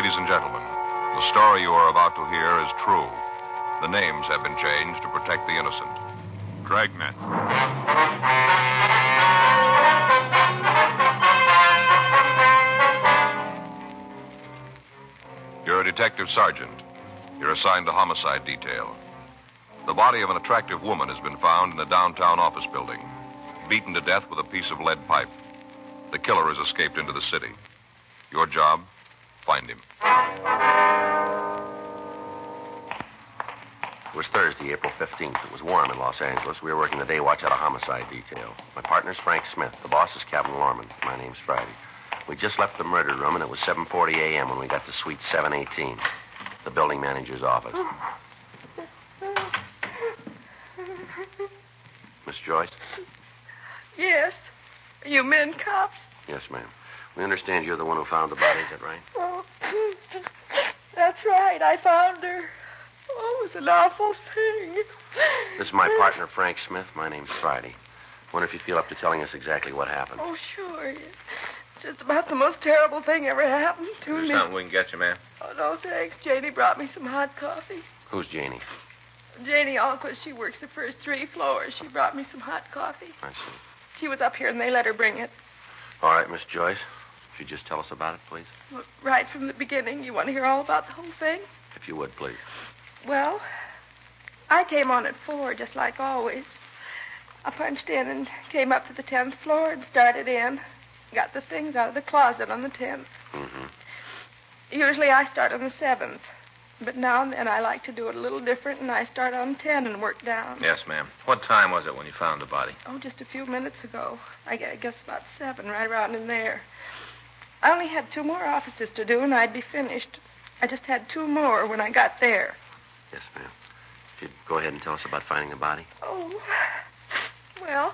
Ladies and gentlemen, the story you are about to hear is true. The names have been changed to protect the innocent. Dragnet. You're a detective sergeant. You're assigned to homicide detail. The body of an attractive woman has been found in a downtown office building, beaten to death with a piece of lead pipe. The killer has escaped into the city. Your job, find him. It was Thursday, April 15th. It was warm in Los Angeles. We were working the day watch out of homicide detail. My partner's Frank Smith. The boss is Captain Lorman. My name's Friday. We just left the murder room, and it was 7:40 a.m. when we got to suite 718, the building manager's office. Miss Joyce? Yes. Are you men cops? Yes, ma'am. We understand you're the one who found the body, is that right? Oh, that's right. I found her. Oh, it was an awful thing. This is my partner, Frank Smith. My name's Friday. Wonder if you feel up to telling us exactly what happened. Oh, sure. It's just about the most terrible thing ever happened to me. There's something we can get you, ma'am. Oh, no, thanks. Janie brought me some hot coffee. Who's Janie? Janie Alquist. She works the first 3 floors. She brought me some hot coffee. I see. She was up here, and they let her bring it. All right, Miss Joyce. If you just tell us about it, please. Well, right from the beginning. You want to hear all about the whole thing? If you would, please. Well, I came on at 4, just like always. I punched in and came up to the 10th floor and started in. Got the things out of the closet on the 10th. Mm-hmm. Usually I start on the 7th. But now and then I like to do it a little different, and I start on 10 and work down. Yes, ma'am. What time was it when you found the body? Oh, just a few minutes ago. I guess about 7, right around in there. I only had 2 more offices to do, and I'd be finished. I just had 2 more when I got there. Yes, ma'am. If you'd go ahead and tell us about finding the body. Oh, well,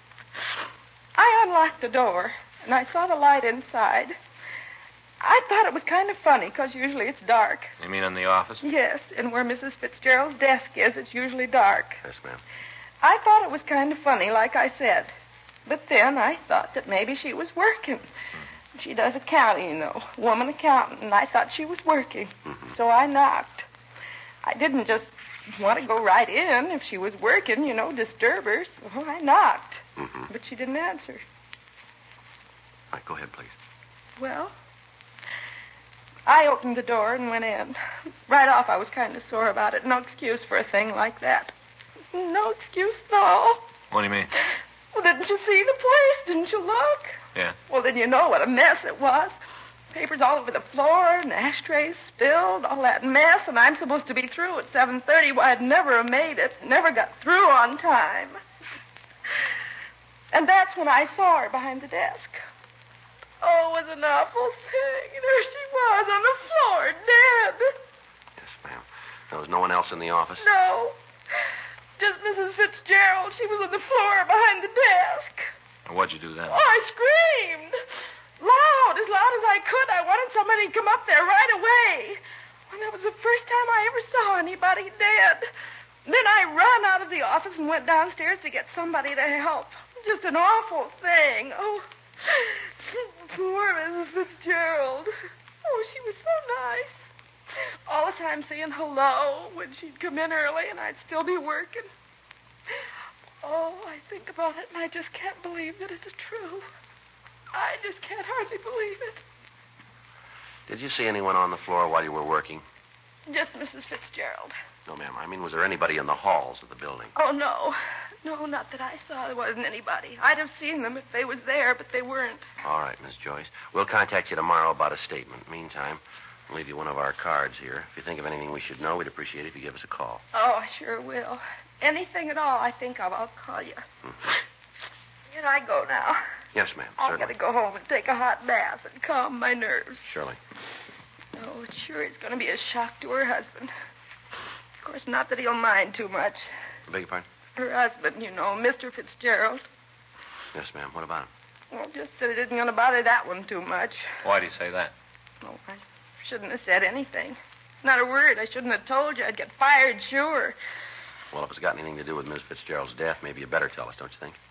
I unlocked the door, and I saw the light inside. I thought it was kind of funny, because usually it's dark. You mean in the office? Yes, and where Mrs. Fitzgerald's desk is, it's usually dark. Yes, ma'am. I thought it was kind of funny, like I said. But then I thought that maybe she was working. She does accounting, you know, woman accountant, and I thought she was working. Mm-hmm. So I knocked. I didn't just want to go right in if she was working, you know, disturb her. So I knocked. Mm-hmm. But she didn't answer. All right, go ahead, please. Well, I opened the door and went in. Right off, I was kind of sore about it. No excuse for a thing like that. No excuse at all. What do you mean? Well, didn't you see the place? Didn't you look? Yeah. Well, then you know what a mess it was. Papers all over the floor, and ashtrays spilled, all that mess, and I'm supposed to be through at 7:30. Well, I'd never have made it. Never got through on time. And that's when I saw her behind the desk. Oh, it was an awful thing. There she was on the floor, dead. Yes, ma'am. There was no one else in the office? No. Just Mrs. Fitzgerald. She was on the floor behind the desk. What'd you do then? Oh, I screamed. Loud, as loud as I could. I wanted somebody to come up there right away. Well, that was the first time I ever saw anybody dead. Then I ran out of the office and went downstairs to get somebody to help. Just an awful thing. Oh, poor Mrs. Fitzgerald. Oh, she was so nice. All the time saying hello when she'd come in early and I'd still be working. Oh, I think about it and I just can't believe that it's true. I just can't hardly believe it. Did you see anyone on the floor while you were working? Just Mrs. Fitzgerald. No, ma'am. I mean, was there anybody in the halls of the building? Oh, no. No, not that I saw. There wasn't anybody. I'd have seen them if they was there, but they weren't. All right, Miss Joyce. We'll contact you tomorrow about a statement. Meantime, I'll leave you one of our cards here. If you think of anything we should know, we'd appreciate it if you give us a call. Oh, I sure will. Anything at all I think of, I'll call you. Mm-hmm. Can I go now? Yes, ma'am. I've Certainly. got to go home and take a hot bath and calm my nerves. Surely. Oh, sure, it's going to be a shock to her husband. Of course, not that he'll mind too much. I beg your pardon? Her husband, you know, Mr. Fitzgerald. Yes, ma'am. What about him? Well, just that it isn't going to bother that one too much. Why do you say that? Oh, I shouldn't have said anything. Not a word. I shouldn't have told you. I'd get fired, sure. Well, if it's got anything to do with Miss Fitzgerald's death, maybe you better tell us, don't you think?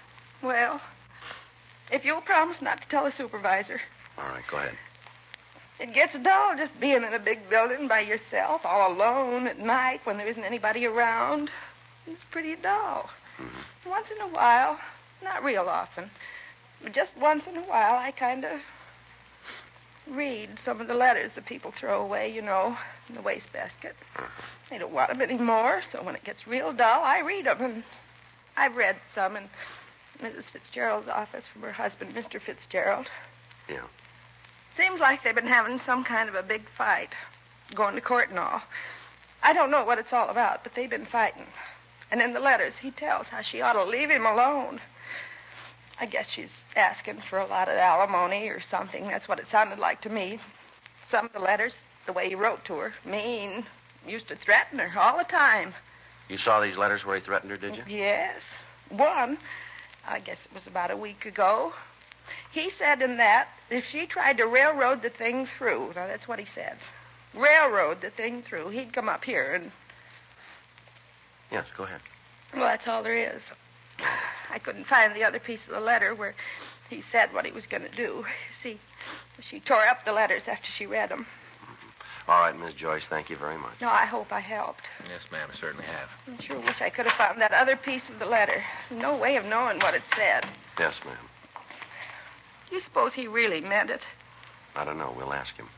Well, if you'll promise not to tell the supervisor. All right, go ahead. It gets dull just being in a big building by yourself, all alone at night when there isn't anybody around. It's pretty dull. Mm-hmm. Once in a while, not real often, but just once in a while, I kind of read some of the letters that people throw away, in the wastebasket. They don't want them anymore, so when it gets real dull, I read them. And I've read some in Mrs. Fitzgerald's office from her husband, Mr. Fitzgerald. Yeah. Seems like they've been having some kind of a big fight, going to court and all. I don't know what it's all about, but they've been fighting. And in the letters, he tells how she ought to leave him alone. I guess she's asking for a lot of alimony or something. That's what it sounded like to me. Some of the letters, the way he wrote to her, mean, used to threaten her all the time. You saw these letters where he threatened her, did you? Yes. One, I guess it was about a week ago. He said in that if she tried to railroad the thing through, now that's what he said, railroad the thing through, he'd come up here and... Yes, go ahead. Well, that's all there is. I couldn't find the other piece of the letter where he said what he was going to do. See, she tore up the letters after she read them. Mm-hmm. All right, Miss Joyce, thank you very much. No, I hope I helped. Yes, ma'am, I certainly have. I sure wish I could have found that other piece of the letter. No way of knowing what it said. Yes, ma'am. Do you suppose he really meant it? I don't know. We'll ask him.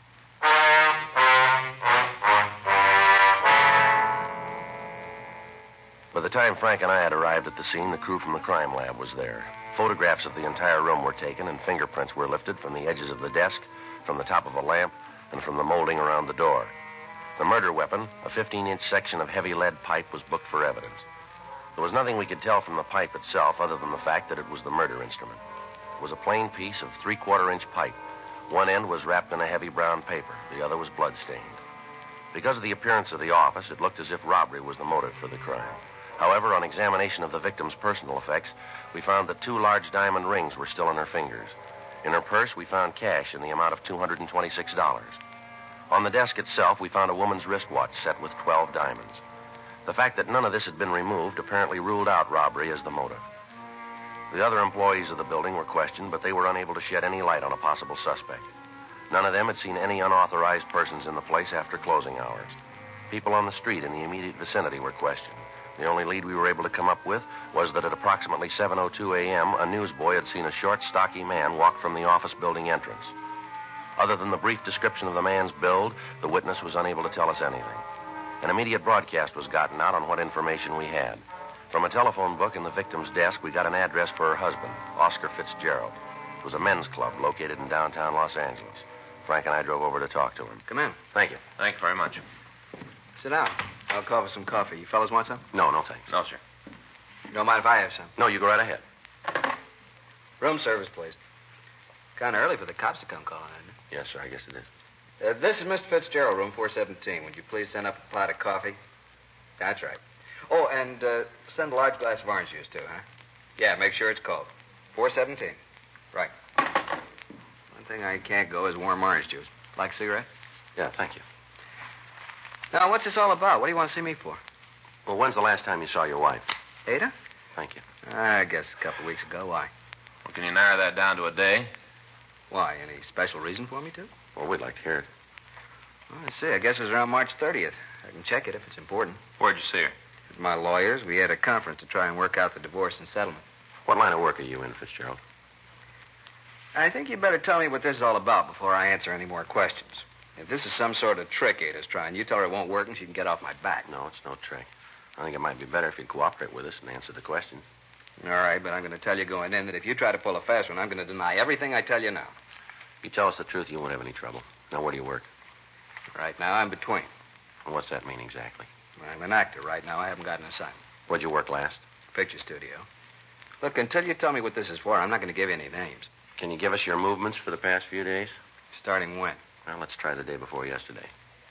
By the time Frank and I had arrived at the scene, the crew from the crime lab was there. Photographs of the entire room were taken, and fingerprints were lifted from the edges of the desk, from the top of a lamp, and from the molding around the door. The murder weapon, a 15-inch section of heavy lead pipe, was booked for evidence. There was nothing we could tell from the pipe itself other than the fact that it was the murder instrument. It was a plain piece of 3/4-inch pipe. One end was wrapped in a heavy brown paper. The other was blood-stained. Because of the appearance of the office, it looked as if robbery was the motive for the crime. However, on examination of the victim's personal effects, we found that 2 large diamond rings were still in her fingers. In her purse, we found cash in the amount of $226. On the desk itself, we found a woman's wristwatch set with 12 diamonds. The fact that none of this had been removed apparently ruled out robbery as the motive. The other employees of the building were questioned, but they were unable to shed any light on a possible suspect. None of them had seen any unauthorized persons in the place after closing hours. People on the street in the immediate vicinity were questioned. The only lead we were able to come up with was that at approximately 7:02 a.m., a newsboy had seen a short, stocky man walk from the office building entrance. Other than the brief description of the man's build, the witness was unable to tell us anything. An immediate broadcast was gotten out on what information we had. From a telephone book in the victim's desk, we got an address for her husband, Oscar Fitzgerald. It was a men's club located in downtown Los Angeles. Frank and I drove over to talk to him. Come in. Thank you. Thank you very much. Sit down. I'll call for some coffee. You fellas want some? No, thanks. No, sir. You don't mind if I have some? No, you go right ahead. Room service, please. Kind of early for the cops to come calling, isn't it? Yes, sir, I guess it is. This is Mr. Fitzgerald, room 417. Would you please send up a pot of coffee? That's right. Oh, and send a large glass of orange juice, too, huh? Yeah, make sure it's cold. 417. Right. One thing I can't go is warm orange juice. Like a cigarette? Yeah, thank you. Now, what's this all about? What do you want to see me for? Well, when's the last time you saw your wife? Ada? Thank you. I guess a couple weeks ago. Why? Well, can you narrow that down to a day? Why? Any special reason for me to? Well, we'd like to hear it. Well, let's see. I guess it was around March 30th. I can check it if it's important. Where'd you see her? With my lawyers, we had a conference to try and work out the divorce and settlement. What line of work are you in, Fitzgerald? I think you better tell me what this is all about before I answer any more questions. If this is some sort of trick Ada's trying, you tell her it won't work and she can get off my back. No, it's no trick. I think it might be better if you'd cooperate with us and answer the question. All right, but I'm going to tell you going in that if you try to pull a fast one, I'm going to deny everything I tell you now. If you tell us the truth, you won't have any trouble. Now, where do you work? Right now, I'm between. And what's that mean exactly? I'm an actor right now. I haven't got an assignment. Where'd you work last? Picture studio. Look, until you tell me what this is for, I'm not going to give you any names. Can you give us your movements for the past few days? Starting when? Well, let's try the day before yesterday.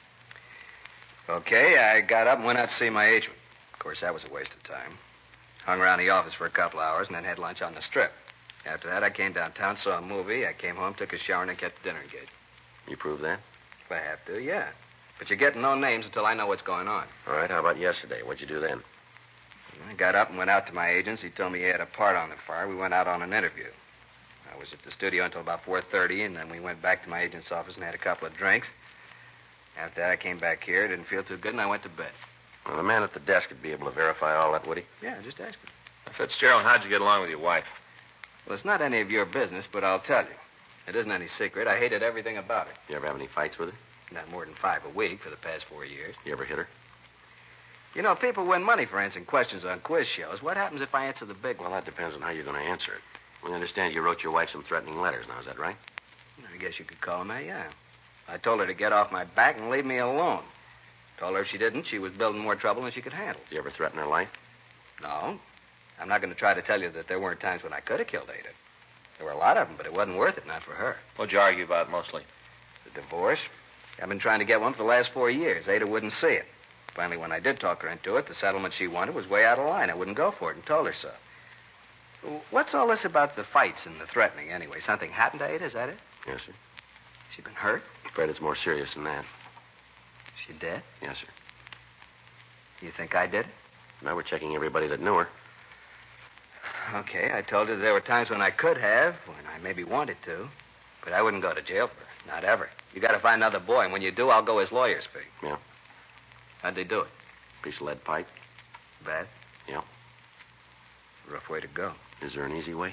Okay, I got up and went out to see my agent. Of course, that was a waste of time. Hung around the office for a couple hours and then had lunch on the strip. After that, I came downtown, saw a movie. I came home, took a shower, and then kept the dinner engagement. You prove that? If I have to, yeah. But you're getting no names until I know what's going on. All right, how about yesterday? What'd you do then? I got up and went out to my agent's. He told me he had a part on the fire. We went out on an interview. I was at the studio until about 4:30, and then we went back to my agent's office and had a couple of drinks. After that, I came back here, didn't feel too good, and I went to bed. Well, the man at the desk would be able to verify all that, would he? Yeah, just ask him. Fitzgerald, how'd you get along with your wife? Well, it's not any of your business, but I'll tell you. It isn't any secret. I hated everything about her. You ever have any fights with her? Not more than 5 a week for the past 4 years. You ever hit her? You know, people win money for answering questions on quiz shows. What happens if I answer the big one? Well, that depends on how you're going to answer it. We understand you wrote your wife some threatening letters. Now, is that right? I guess you could call them that, yeah. I told her to get off my back and leave me alone. Told her if she didn't, she was building more trouble than she could handle. Did you ever threaten her life? No. I'm not going to try to tell you that there weren't times when I could have killed Ada. There were a lot of them, but it wasn't worth it, not for her. What'd you argue about mostly? The divorce. I've been trying to get one for the last 4 years. Ada wouldn't see it. Finally, when I did talk her into it, the settlement she wanted was way out of line. I wouldn't go for it and told her so. What's all this about the fights and the threatening, anyway? Something happened to Ada, is that it? Yes, sir. She been hurt? I'm afraid it's more serious than that. She dead? Yes, sir. You think I did it? Now we're checking everybody that knew her. Okay, I told her there were times when I could have, when I maybe wanted to. But I wouldn't go to jail for her. Not ever. You got to find another boy, and when you do, I'll go his lawyer's fee. Yeah. How'd they do it? Piece of lead pipe. Bad? Yeah. Rough way to go. Is there an easy way?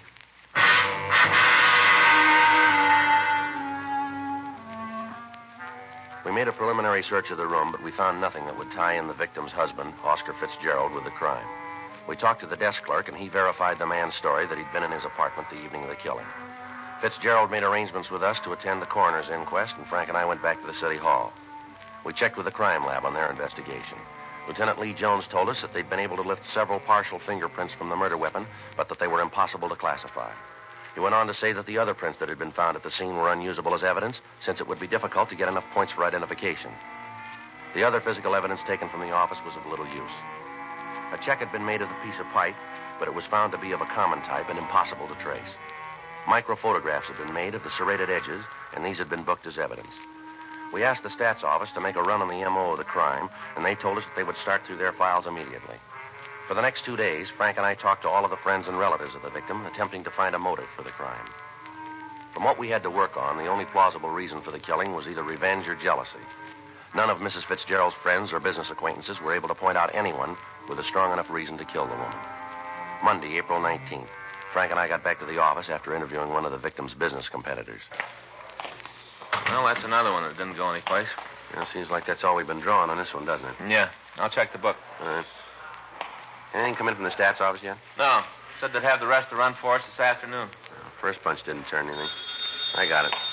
We made a preliminary search of the room, but we found nothing that would tie in the victim's husband, Oscar Fitzgerald, with the crime. We talked to the desk clerk, and he verified the man's story that he'd been in his apartment the evening of the killing. Fitzgerald made arrangements with us to attend the coroner's inquest, and Frank and I went back to the city hall. We checked with the crime lab on their investigation. Lieutenant Lee Jones told us that they'd been able to lift several partial fingerprints from the murder weapon, but that they were impossible to classify. He went on to say that the other prints that had been found at the scene were unusable as evidence, since it would be difficult to get enough points for identification. The other physical evidence taken from the office was of little use. A check had been made of the piece of pipe, but it was found to be of a common type and impossible to trace. Microphotographs had been made of the serrated edges, and these had been booked as evidence. We asked the stats office to make a run on the M.O. of the crime, and they told us that they would start through their files immediately. For the next 2 days, Frank and I talked to all of the friends and relatives of the victim, attempting to find a motive for the crime. From what we had to work on, the only plausible reason for the killing was either revenge or jealousy. None of Mrs. Fitzgerald's friends or business acquaintances were able to point out anyone with a strong enough reason to kill the woman. Monday, April 19th, Frank and I got back to the office after interviewing one of the victim's business competitors. Well, that's another one that didn't go anyplace. Well, seems like that's all we've been drawing on this one, doesn't it? Yeah. I'll check the book. All right. Anything come in from the stats office yet? No. Said they'd have the rest to run for us this afternoon. First bunch didn't turn anything. I got it.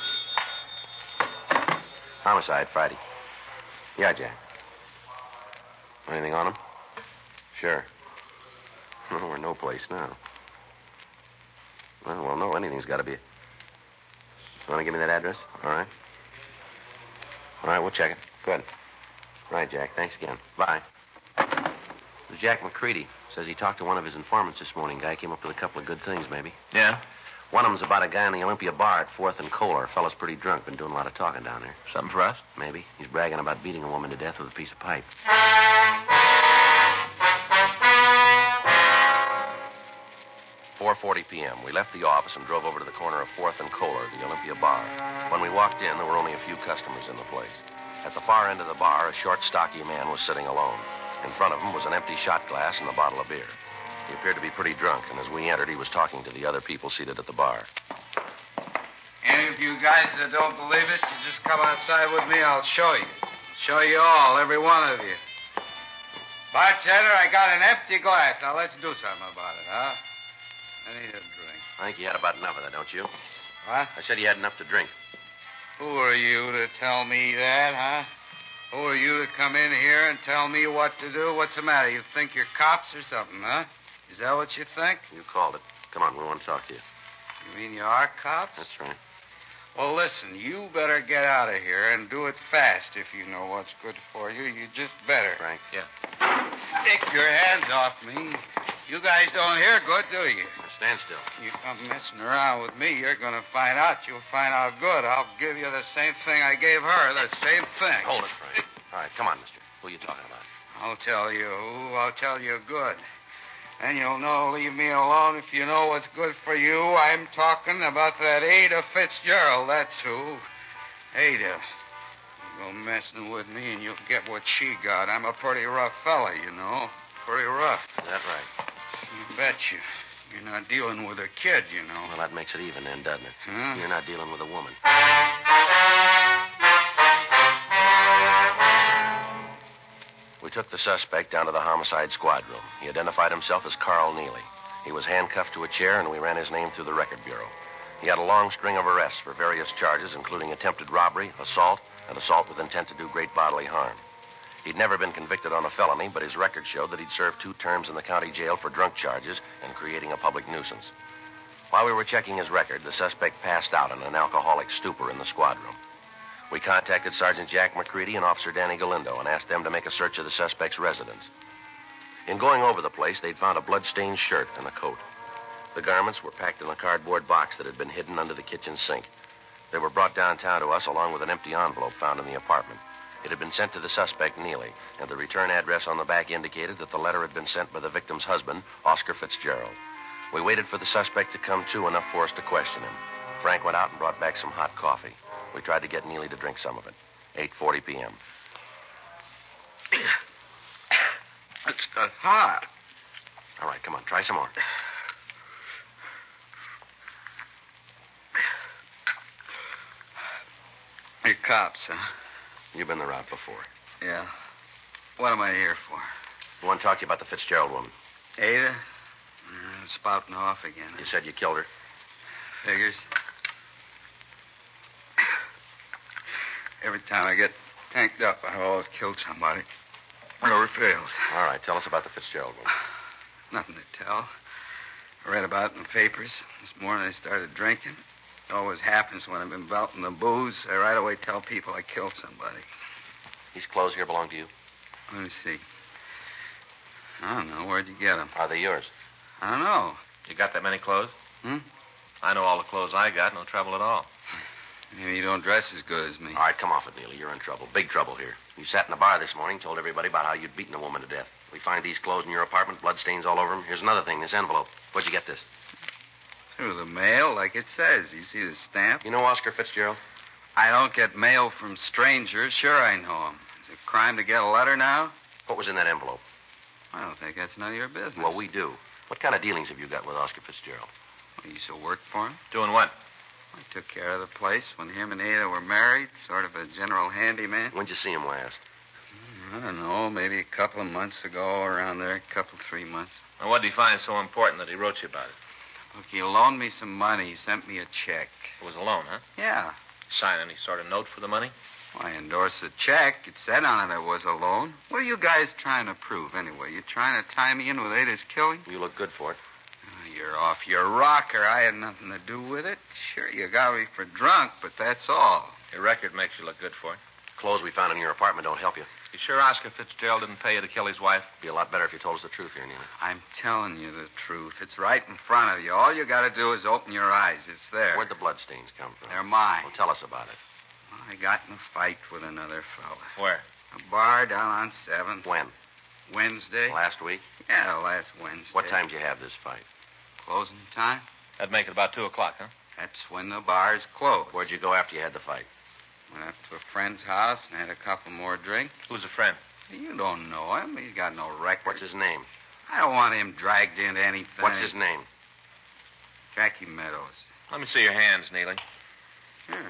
Homicide, Friday. Yeah, Jack. Anything on him? Sure. We're no place now. Well, no, anything's got to be. You want to give me that address? All right. All right, we'll check it. Good. Right, Jack. Thanks again. Bye. It was Jack McCready. Says he talked to one of his informants this morning. Guy came up with a couple of good things, maybe. Yeah? One of them's about a guy in the Olympia bar at 4th and Kohler. Fella's pretty drunk. Been doing a lot of talking down there. Something for us? Maybe. He's bragging about beating a woman to death with a piece of pipe. 4:40 p.m. We left the office and drove over to the corner of 4th and Kohler, the Olympia bar. When we walked in, there were only a few customers in the place. At the far end of the bar, a short, stocky man was sitting alone. In front of him was an empty shot glass and a bottle of beer. He appeared to be pretty drunk, and as we entered, he was talking to the other people seated at the bar. Any of you guys that don't believe it, you just come outside with me, I'll show you. I'll show you all, every one of you. Bartender, I got an empty glass. Now, let's do something about it, huh? I need a drink. I think you had about enough of that, don't you? What? I said you had enough to drink. Who are you to tell me that, huh? Who are you to come in here and tell me what to do? What's the matter? You think you're cops or something, huh? Is that what you think? You called it. Come on, we want to talk to you. You mean you are cops? That's right. Well, listen, you better get out of here and do it fast if you know what's good for you. You just better. Frank? Yeah. Take your hands off me. You guys don't hear good, do you? Stand still. You come messing around with me, you're going to find out. You'll find out good. I'll give you the same thing I gave her, the same thing. Hold it, Frank. All right, come on, mister. Who are you talking about? I'll tell you who. I'll tell you good. Then you'll know, leave me alone if you know what's good for you. I'm talking about that Ada Fitzgerald, that's who. Ada. You go messing with me and you'll get what she got. I'm a pretty rough fella, you know. Pretty rough. Is that right? You betcha. You're not dealing with a kid, you know. Well, that makes it even then, doesn't it? Huh? You're not dealing with a woman. We took the suspect down to the homicide squad room. He identified himself as Carl Neely. He was handcuffed to a chair, and we ran his name through the record bureau. He had a long string of arrests for various charges, including attempted robbery, assault, and assault with intent to do great bodily harm. He'd never been convicted on a felony, but his record showed that he'd served 2 terms in the county jail for drunk charges and creating a public nuisance. While we were checking his record, the suspect passed out in an alcoholic stupor in the squad room. We contacted Sergeant Jack McCready and Officer Danny Galindo and asked them to make a search of the suspect's residence. In going over the place, they'd found a blood-stained shirt and a coat. The garments were packed in a cardboard box that had been hidden under the kitchen sink. They were brought downtown to us along with an empty envelope found in the apartment. It had been sent to the suspect, Neely, and the return address on the back indicated that the letter had been sent by the victim's husband, Oscar Fitzgerald. We waited for the suspect to come to enough for us to question him. Frank went out and brought back some hot coffee. We tried to get Neely to drink some of it. 8:40 p.m. It's not hot. All right, come on, try some more. You're cops, huh? You've been the route before. Yeah. What am I here for? I want to talk to you about the Fitzgerald woman. Ada? Spouting off again. You said you killed her. Figures. Every time I get tanked up, I always kill somebody. Never fails. All right, tell us about the Fitzgerald woman. Nothing to tell. I read about it in the papers. This morning I started drinking. It always happens when I've been belting the booze. I right away tell people I killed somebody. These clothes here belong to you? Let me see. I don't know. Where'd you get them? Are they yours? I don't know. You got that many clothes? Hmm? I know all the clothes I got. No trouble at all. Maybe you don't dress as good as me. All right, come off it, Neely. You're in trouble. Big trouble here. You sat in the bar this morning, told everybody about how you'd beaten a woman to death. We find these clothes in your apartment, bloodstains all over them. Here's another thing, this envelope. Where'd you get this? Through the mail, like it says. You see the stamp? You know Oscar Fitzgerald? I don't get mail from strangers. Sure, I know him. Is it a crime to get a letter now? What was in that envelope? I don't think that's none of your business. Well, we do. What kind of dealings have you got with Oscar Fitzgerald? You used to work for him? Doing what? I took care of the place when him and Ada were married, sort of a general handyman. When'd you see him last? I don't know, maybe a couple of months ago, around there, 3 months. And what did he find so important that he wrote you about it? Look, he loaned me some money. He sent me a check. It was a loan, huh? Yeah. Sign any sort of note for the money? Well, I endorsed the check. It said on it it was a loan. What are you guys trying to prove, anyway? You trying to tie me in with Ada's killing? You look good for it. You're off your rocker. I had nothing to do with it. Sure, you got me for drunk, but that's all. Your record makes you look good for it. Clothes we found in your apartment don't help you. You sure Oscar Fitzgerald didn't pay you to kill his wife? It'd be a lot better if you told us the truth here, Neely. I'm telling you the truth. It's right in front of you. All you got to do is open your eyes. It's there. Where'd the bloodstains come from? They're mine. Well, tell us about it. Well, I got in a fight with another fella. Where? A bar down on 7th. When? Wednesday. Last week? Yeah, last Wednesday. What time did you have this fight? Closing time? That'd make it about 2 o'clock, huh? That's when the bar's closed. Where'd you go after you had the fight? Went up to a friend's house and had a couple more drinks. Who's a friend? You don't know him. He's got no record. What's his name? I don't want him dragged into anything. What's his name? Jackie Meadows. Let me see your hands, Neely. Sure.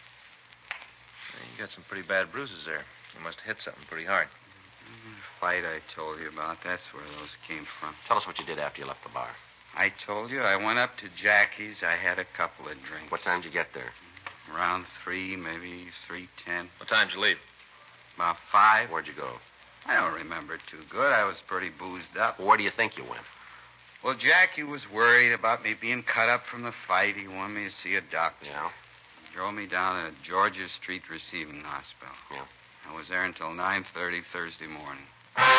You got some pretty bad bruises there. You must have hit something pretty hard. The fight I told you about, that's where those came from. Tell us what you did after you left the bar. I told you I went up to Jackie's. I had a couple of drinks. What time did you get there? Around 3, maybe 3:10. What time did you leave? About 5. Where'd you go? I don't remember too good. I was pretty boozed up. Where do you think you went? Well, Jackie was worried about me being cut up from the fight. He wanted me to see a doctor. Yeah? He drove me down to Georgia Street Receiving Hospital. Yeah. I was there until 9:30 Thursday morning.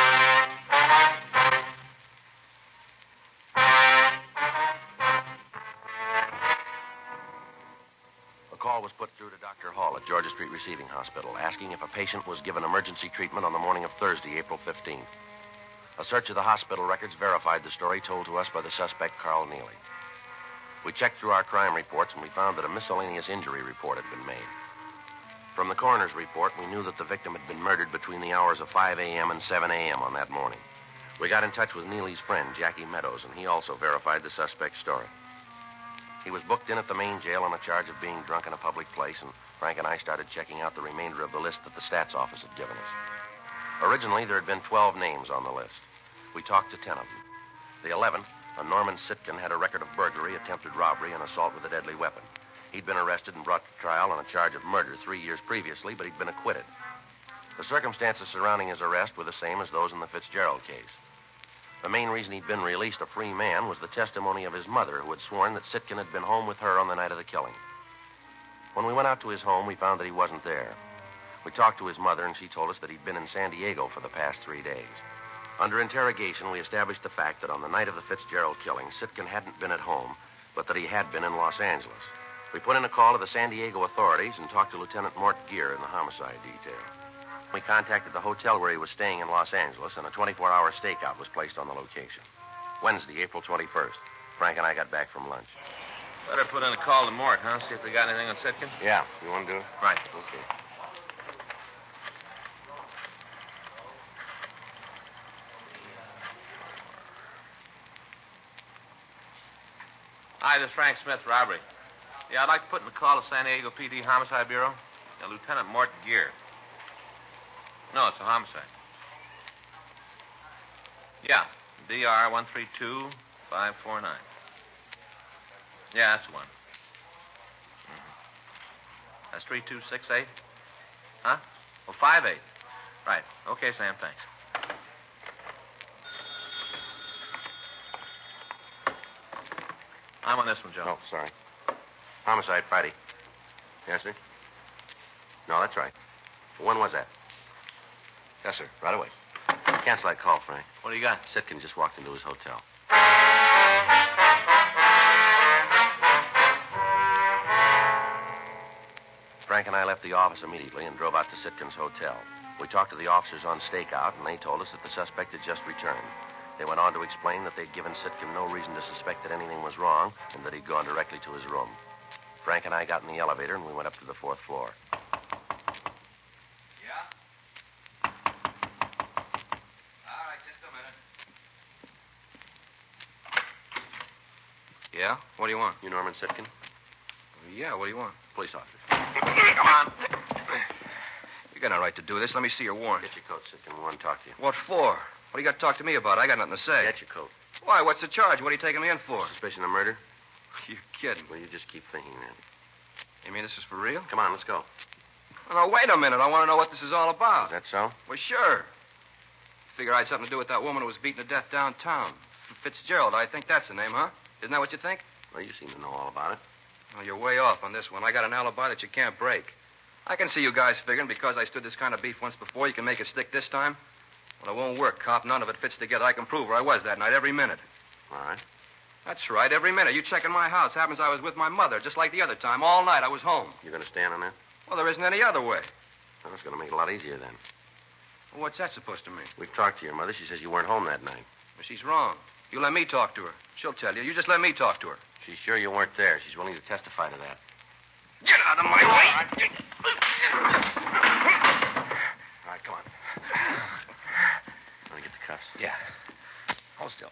A call was put through to Dr. Hall at Georgia Street Receiving Hospital asking if a patient was given emergency treatment on the morning of Thursday, April 15th. A search of the hospital records verified the story told to us by the suspect, Carl Neely. We checked through our crime reports, and we found that a miscellaneous injury report had been made. From the coroner's report, we knew that the victim had been murdered between the hours of 5 a.m. and 7 a.m. on that morning. We got in touch with Neely's friend, Jackie Meadows, and he also verified the suspect's story. He was booked in at the main jail on a charge of being drunk in a public place, and Frank and I started checking out the remainder of the list that the stats office had given us. Originally, there had been 12 names on the list. We talked to 10 of them. The 11th, a Norman Sitkin, had a record of burglary, attempted robbery, and assault with a deadly weapon. He'd been arrested and brought to trial on a charge of murder 3 years previously, but he'd been acquitted. The circumstances surrounding his arrest were the same as those in the Fitzgerald case. The main reason he'd been released a free man was the testimony of his mother, who had sworn that Sitkin had been home with her on the night of the killing. When we went out to his home, we found that he wasn't there. We talked to his mother, and she told us that he'd been in San Diego for the past 3 days. Under interrogation, we established the fact that on the night of the Fitzgerald killing, Sitkin hadn't been at home, but that he had been in Los Angeles. We put in a call to the San Diego authorities and talked to Lieutenant Mort Gear in the homicide detail. We contacted the hotel where he was staying in Los Angeles, and a 24-hour stakeout was placed on the location. Wednesday, April 21st. Frank and I got back from lunch. Better put in a call to Mort, huh? See if they got anything on Sitkin? Yeah. You want to do it? Right. Okay. Hi, this is Frank Smith, robbery. Yeah, I'd like to put in a call to San Diego PD Homicide Bureau. Yeah, Lieutenant Mort Gear. No, it's a homicide. Yeah, DR 132549. Yeah, that's the one. That's 3268? Huh? Oh, 58. Right. Okay, Sam, thanks. I'm on this one, Joe. Oh, sorry. Homicide, Friday. Yes, sir? No, that's right. When was that? Yes, sir. Right away. Cancel that call, Frank. What do you got? Sitkin just walked into his hotel. Frank and I left the office immediately and drove out to Sitkin's hotel. We talked to the officers on stakeout, and they told us that the suspect had just returned. They went on to explain that they'd given Sitkin no reason to suspect that anything was wrong and that he'd gone directly to his room. Frank and I got in the elevator, and we went up to the 4th floor. Yeah? All right, just a minute. Yeah? What do you want? You Norman Sitkin? Yeah, what do you want? Police officer. Come on. You got no right to do this. Let me see your warrant. Get your coat, Sitkin. We want to talk to you. What for? What do you got to talk to me about? I got nothing to say. Get your coat. Why? What's the charge? What are you taking me in for? Suspicion of murder? You're kidding. Well, you just keep thinking that. You mean this is for real? Come on, let's go. Well, now, wait a minute. I want to know what this is all about. Is that so? Well, sure. Figure I had something to do with that woman who was beaten to death downtown. Fitzgerald, I think that's the name, huh? Isn't that what you think? Well, you seem to know all about it. Well, you're way off on this one. I got an alibi that you can't break. I can see you guys figuring because I stood this kind of beef once before, you can make it stick this time. Well, it won't work, cop. None of it fits together. I can prove where I was that night every minute. All right. That's right, every minute. You check in my house. Happens I was with my mother, just like the other time. All night I was home. You going to stand on that? Well, there isn't any other way. Well, that's going to make it a lot easier then. Well, what's that supposed to mean? We've talked to your mother. She says you weren't home that night. Well, she's wrong. You let me talk to her. She'll tell you. You just let me talk to her. She's sure you weren't there. She's willing to testify to that. Get out of my way! All right, come on. Want to get the cuffs? Yeah. Hold still.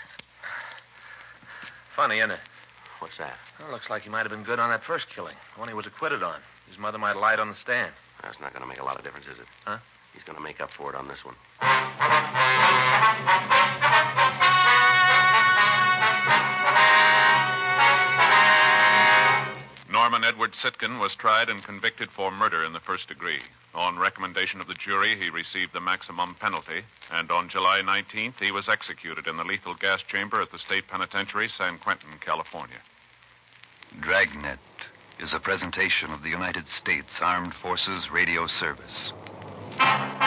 Funny, isn't it? What's that? Well, looks like he might have been good on that first killing, the one he was acquitted on. His mother might have lied on the stand. That's not going to make a lot of difference, is it? Huh? He's going to make up for it on this one. Norman Edward Sitkin was tried and convicted for murder in the first degree. On recommendation of the jury, he received the maximum penalty, and on July 19th, he was executed in the lethal gas chamber at the State Penitentiary, San Quentin, California. Dragnet is a presentation of the United States Armed Forces Radio Service.